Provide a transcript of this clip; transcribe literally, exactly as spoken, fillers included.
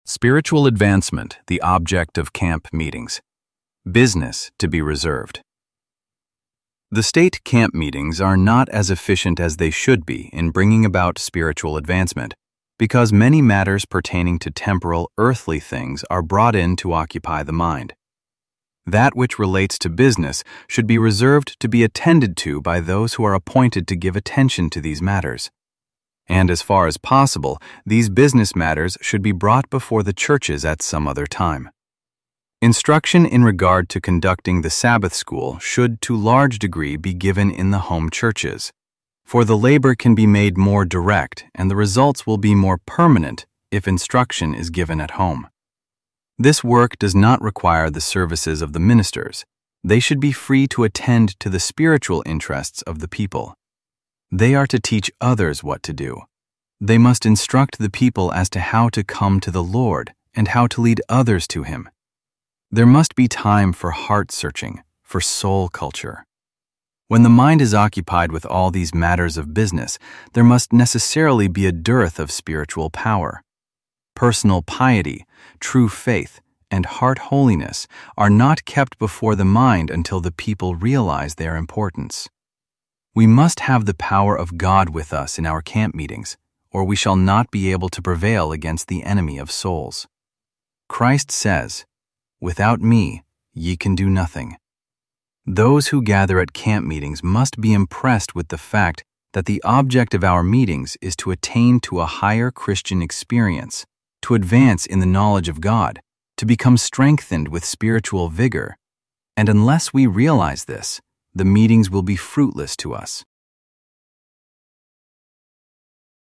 Spiritual advancement, the object of camp meetings. Business to be reserved. The state camp meetings are not as efficient as they should be in bringing about spiritual advancement, because many matters pertaining to temporal, earthly things are brought in to occupy the mind. That which relates to business should be reserved to be attended to by those who are appointed to give attention to these matters. And as far as possible, these business matters should be brought before the churches at some other time. Instruction in regard to conducting the Sabbath school should to large degree be given in the home churches, for the labor can be made more direct and the results will be more permanent if instruction is given at home. This work does not require the services of the ministers. They should be free to attend to the spiritual interests of the people. They are to teach others what to do. They must instruct the people as to how to come to the Lord and how to lead others to Him. There must be time for heart-searching, for soul culture. When the mind is occupied with all these matters of business, there must necessarily be a dearth of spiritual power. Personal piety, true faith, and heart holiness are not kept before the mind until the people realize their importance. We must have the power of God with us in our camp meetings, or we shall not be able to prevail against the enemy of souls. Christ says, "Without me, ye can do nothing." Those who gather at camp meetings must be impressed with the fact that the object of our meetings is to attain to a higher Christian experience, to advance in the knowledge of God, to become strengthened with spiritual vigor. And unless we realize this, the meetings will be fruitless to us.